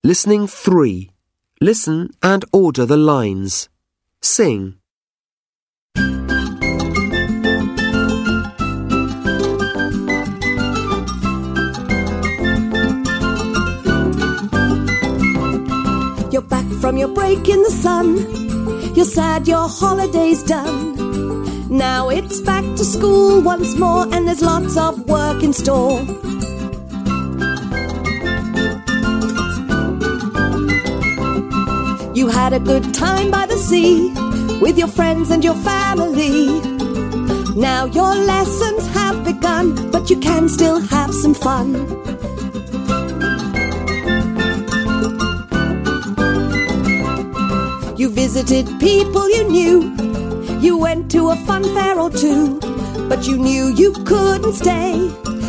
Listening 3. Listen and order the lines. Sing. You're back from your break in the sun. You're sad your holiday's done. Now it's back to school once more, and there's lots of work in store. You had a good time by the sea with your friends and your family. Now your lessons have begun, but you can still have some fun. You visited people you knew. You went to a fun fair or two, but you knew you couldn't stay.